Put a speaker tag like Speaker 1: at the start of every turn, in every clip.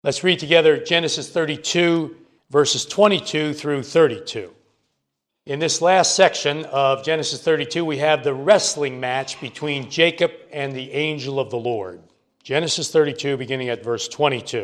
Speaker 1: Let's read together Genesis 32, verses 22 through 32. In this last section of Genesis 32, we have the wrestling match between Jacob and the angel of the Lord. Genesis 32, beginning at verse 22.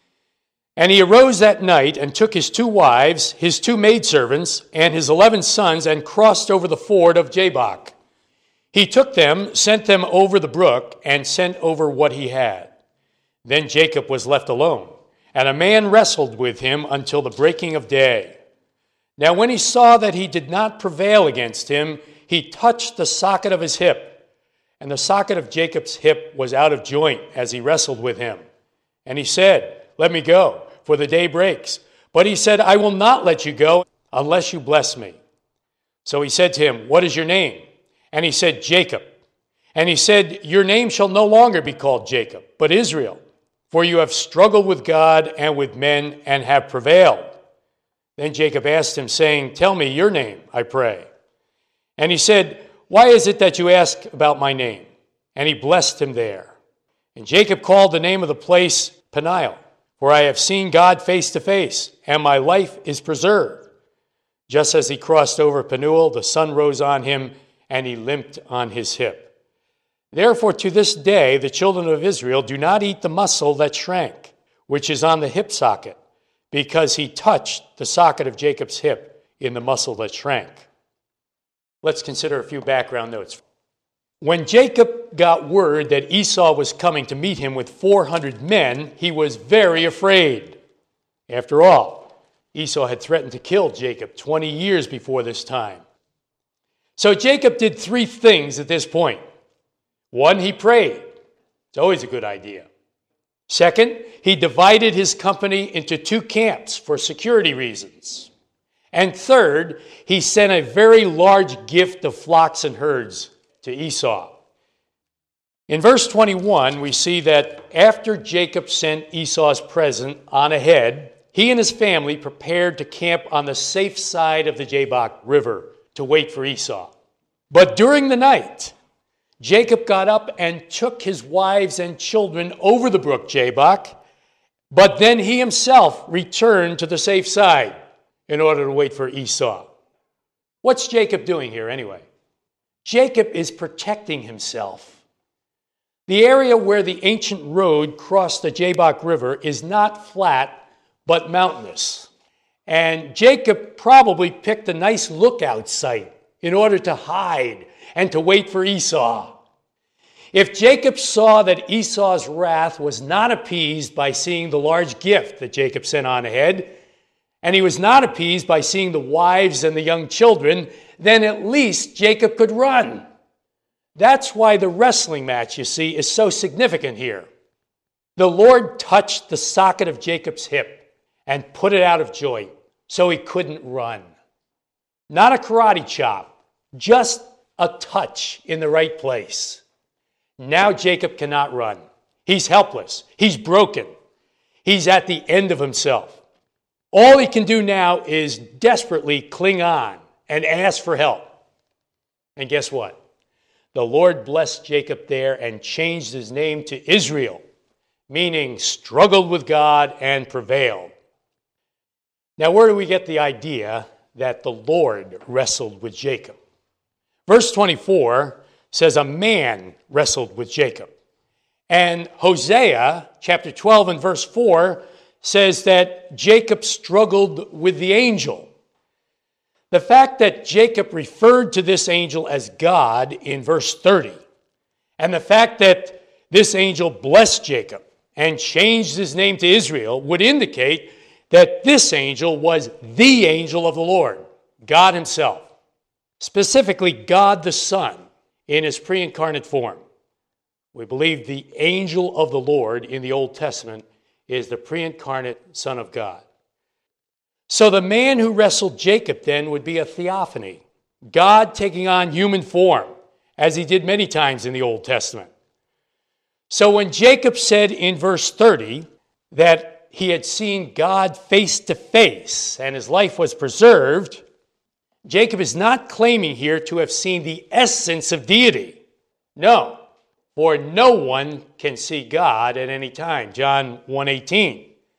Speaker 1: And he arose that night and took his 2 wives, his 2 maidservants, and his 11 sons, and crossed over the ford of Jabbok. He took them, sent them over the brook, and sent over what he had. Then Jacob was left alone, and a man wrestled with him until the breaking of day. Now when he saw that he did not prevail against him, he touched the socket of his hip, and the socket of Jacob's hip was out of joint as he wrestled with him. And he said, "Let me go, for the day breaks." But he said, "I will not let you go unless you bless me." So he said to him, "What is your name?" And he said, "Jacob." And he said, "Your name shall no longer be called Jacob, but Israel, for you have struggled with God and with men and have prevailed." Then Jacob asked him, saying, "Tell me your name, I pray." And he said, "Why is it that you ask about my name?" And he blessed him there. And Jacob called the name of the place Peniel, for I have seen God face to face, and my life is preserved. Just as he crossed over Penuel, the sun rose on him, and he limped on his hip. Therefore to this day the children of Israel do not eat the muscle that shrank, which is on the hip socket, because he touched the socket of Jacob's hip in the muscle that shrank. Let's consider a few background notes. When Jacob got word that Esau was coming to meet him with 400 men, he was very afraid. After all, Esau had threatened to kill Jacob 20 years before this time. So Jacob did 3 things at this point. 1, he prayed. It's always a good idea. Second, he divided his company into 2 camps for security reasons. And third, he sent a very large gift of flocks and herds to Esau. In verse 21, we see that after Jacob sent Esau's present on ahead, he and his family prepared to camp on the safe side of the Jabbok River to wait for Esau. But during the night, Jacob got up and took his wives and children over the brook Jabbok, but then he himself returned to the safe side in order to wait for Esau. What's Jacob doing here anyway? Jacob is protecting himself. The area where the ancient road crossed the Jabbok River is not flat, but mountainous. And Jacob probably picked a nice lookout site in order to hide and to wait for Esau. If Jacob saw that Esau's wrath was not appeased by seeing the large gift that Jacob sent on ahead, and he was not appeased by seeing the wives and the young children, then at least Jacob could run. That's why the wrestling match, you see, is so significant here. The Lord touched the socket of Jacob's hip and put it out of joint so he couldn't run. Not a karate chop, just a touch in the right place. Now Jacob cannot run. He's helpless. He's broken. He's at the end of himself. All he can do now is desperately cling on and ask for help. And guess what? The Lord blessed Jacob there and changed his name to Israel, meaning struggled with God and prevailed. Now, where do we get the idea that the Lord wrestled with Jacob? Verse 24 says a man wrestled with Jacob. And Hosea chapter 12 and verse 4 says that Jacob struggled with the angel. The fact that Jacob referred to this angel as God in verse 30, and the fact that this angel blessed Jacob and changed his name to Israel would indicate that this angel was the angel of the Lord, God himself, specifically God the Son in his pre-incarnate form. We believe the angel of the Lord in the Old Testament is the pre-incarnate Son of God. So the man who wrestled Jacob then would be a theophany, God taking on human form, as he did many times in the Old Testament. So when Jacob said in verse 30 that he had seen God face to face and his life was preserved, Jacob is not claiming here to have seen the essence of deity. No, for no one can see God at any time. John 1:18.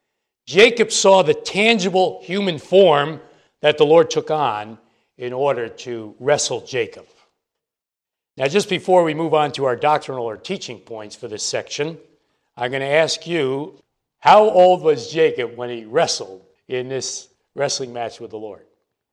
Speaker 1: Jacob saw the tangible human form that the Lord took on in order to wrestle Jacob. Now, just before we move on to our doctrinal or teaching points for this section, I'm going to ask you, how old was Jacob when he wrestled in this wrestling match with the Lord?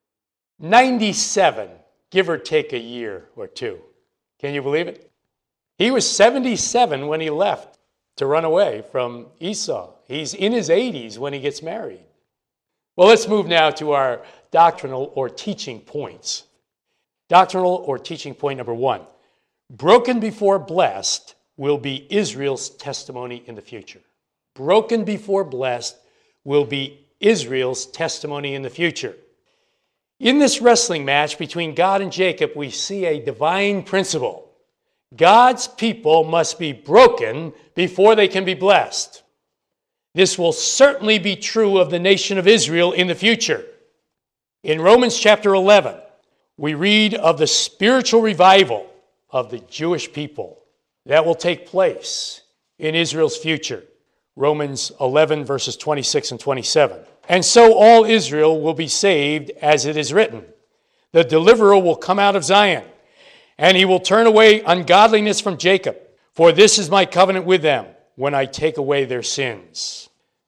Speaker 1: 97, give or take a year or two. Can you believe it? He was 77 when he left to run away from Esau. He's in his 80s when he gets married. Well, let's move now to our doctrinal or teaching points. Doctrinal or teaching point number 1. Broken before blessed will be Israel's testimony in the future. Broken before blessed will be Israel's testimony in the future. In this wrestling match between God and Jacob, we see a divine principle. God's people must be broken before they can be blessed. This will certainly be true of the nation of Israel in the future. In Romans chapter 11, we read of the spiritual revival of the Jewish people that will take place in Israel's future. Romans 11, verses 26 and 27. And so all Israel will be saved, as it is written. The deliverer will come out of Zion, and he will turn away ungodliness from Jacob. For this is my covenant with them, when I take away their sins.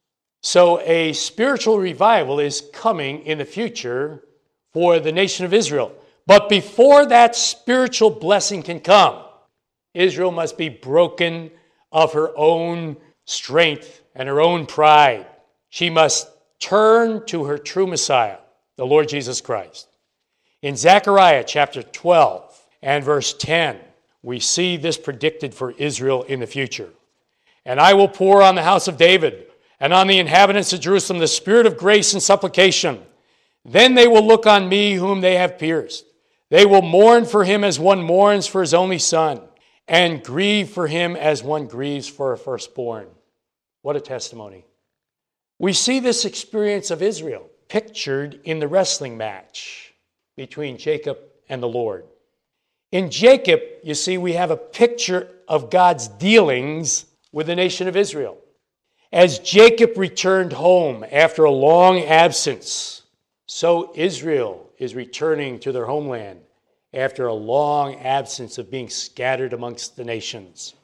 Speaker 1: So a spiritual revival is coming in the future for the nation of Israel. But before that spiritual blessing can come, Israel must be broken of her own strength and her own pride. She must turn to her true Messiah, the Lord Jesus Christ. In Zechariah chapter 12 and verse 10, we see this predicted for Israel in the future. And I will pour on the house of David and on the inhabitants of Jerusalem the spirit of grace and supplication. Then they will look on me whom they have pierced. They will mourn for him as one mourns for his only son, and grieve for him as one grieves for a firstborn. What a testimony. We see this experience of Israel pictured in the wrestling match between Jacob and the Lord. In Jacob, you see, we have a picture of God's dealings with the nation of Israel. As Jacob returned home after a long absence, so Israel is returning to their homeland after a long absence of being scattered amongst the nations.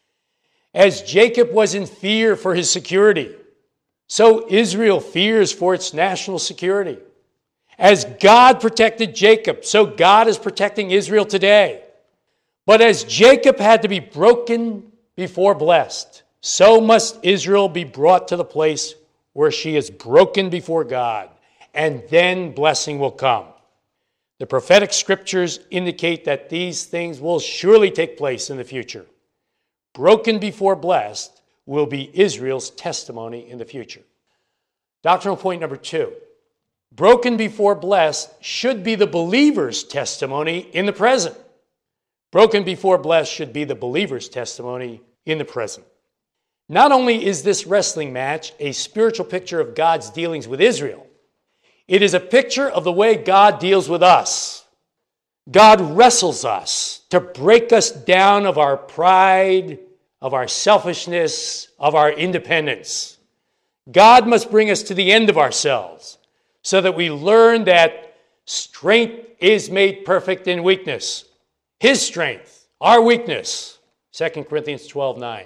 Speaker 1: As Jacob was in fear for his security, so Israel fears for its national security. As God protected Jacob, so God is protecting Israel today. But as Jacob had to be broken before blessed, so must Israel be brought to the place where she is broken before God, and then blessing will come. The prophetic scriptures indicate that these things will surely take place in the future. Broken before blessed will be Israel's testimony in the future. Doctrinal point number 2. Broken before blessed should be the believer's testimony in the present. Broken before blessed should be the believer's testimony in the present. Not only is this wrestling match a spiritual picture of God's dealings with Israel, it is a picture of the way God deals with us. God wrestles us to break us down of our pride, of our selfishness, of our independence. God must bring us to the end of ourselves so that we learn that strength is made perfect in weakness. His strength, our weakness. 2 Corinthians 12:9.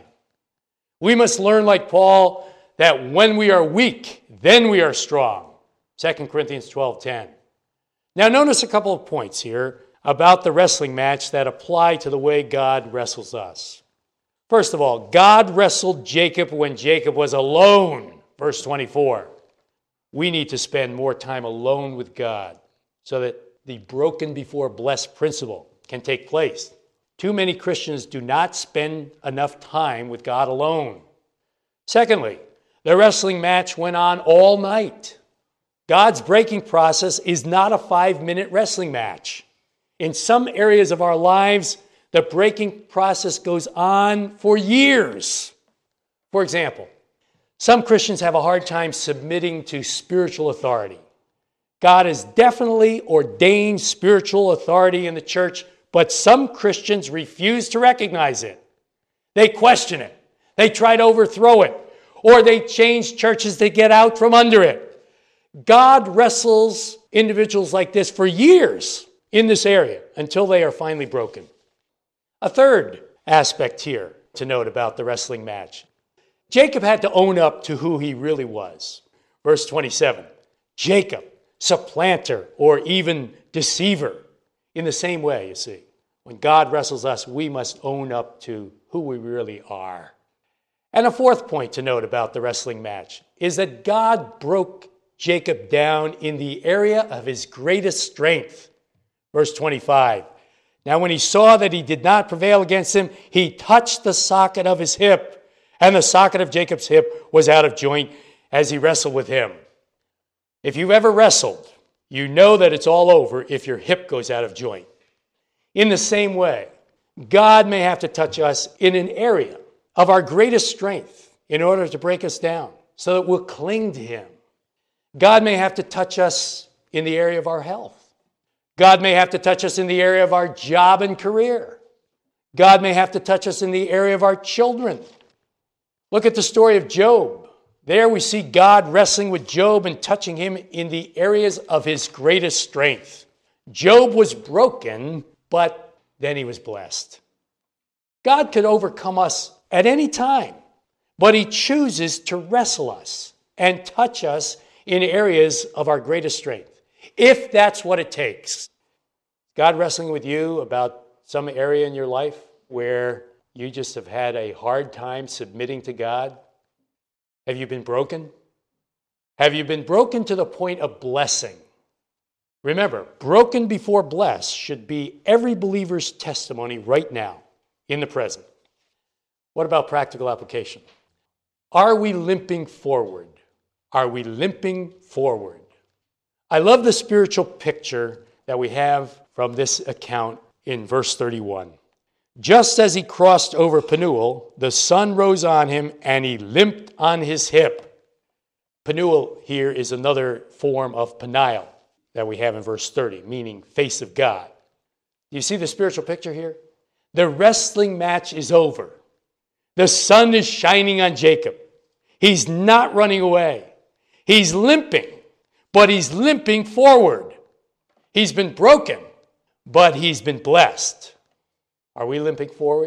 Speaker 1: We must learn, like Paul, that when we are weak, then we are strong. 2 Corinthians 12:10. Now notice a couple of points here about the wrestling match that apply to the way God wrestles us. First of all, God wrestled Jacob when Jacob was alone. Verse 24. We need to spend more time alone with God so that the broken before blessed principle can take place. Too many Christians do not spend enough time with God alone. Secondly, the wrestling match went on all night. God's breaking process is not a 5-minute wrestling match. In some areas of our lives, the breaking process goes on for years. For example, some Christians have a hard time submitting to spiritual authority. God has definitely ordained spiritual authority in the church, but some Christians refuse to recognize it. They question it. They try to overthrow it. or they change churches to get out from under it. God wrestles individuals like this for years in this area until they are finally broken. A third aspect here to note about the wrestling match. Jacob had to own up to who he really was. Verse 27, Jacob, supplanter or even deceiver. In the same way, you see, when God wrestles us, we must own up to who we really are. And a fourth point to note about the wrestling match is that God broke Jacob down in the area of his greatest strength. Verse 25, now when he saw that he did not prevail against him, he touched the socket of his hip, and the socket of Jacob's hip was out of joint as he wrestled with him. If you've ever wrestled, you know that it's all over if your hip goes out of joint. In the same way, God may have to touch us in an area of our greatest strength in order to break us down so that we'll cling to him. God may have to touch us in the area of our health. God may have to touch us in the area of our job and career. God may have to touch us in the area of our children. Look at the story of Job. There we see God wrestling with Job and touching him in the areas of his greatest strength. Job was broken, but then he was blessed. God could overcome us at any time, but he chooses to wrestle us and touch us in areas of our greatest strength, if that's what it takes. God wrestling with you about some area in your life where you just have had a hard time submitting to God? Have you been broken? Have you been broken to the point of blessing? Remember, broken before blessed should be every believer's testimony right now, in the present. What about practical application? Are we limping forward? Are we limping forward? I love the spiritual picture that we have from this account in verse 31. Just as he crossed over Penuel, the sun rose on him and he limped on his hip. Penuel here is another form of Peniel that we have in verse 30, meaning face of God. Do you see the spiritual picture here? The wrestling match is over. The sun is shining on Jacob. He's not running away. He's limping, but he's limping forward. He's been broken, but he's been blessed. Are we limping forward?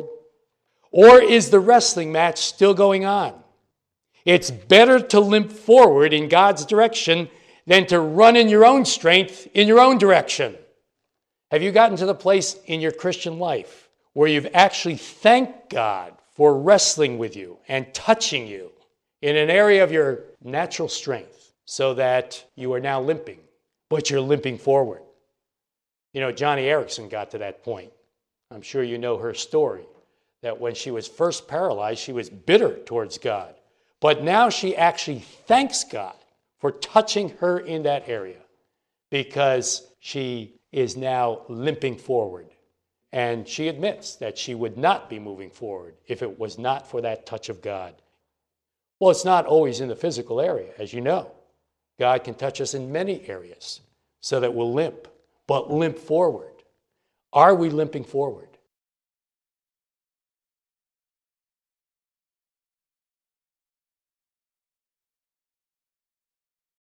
Speaker 1: Or is the wrestling match still going on? It's better to limp forward in God's direction than to run in your own strength in your own direction. Have you gotten to the place in your Christian life where you've actually thanked God for wrestling with you and touching you in an area of your natural strength so that you are now limping, but you're limping forward? You know, Johnny Erickson got to that point. I'm sure you know her story, that when she was first paralyzed, she was bitter towards God. But now she actually thanks God for touching her in that area because she is now limping forward. And she admits that she would not be moving forward if it was not for that touch of God. Well, it's not always in the physical area, as you know. God can touch us in many areas so that we'll limp, but limp forward. Are we limping forward?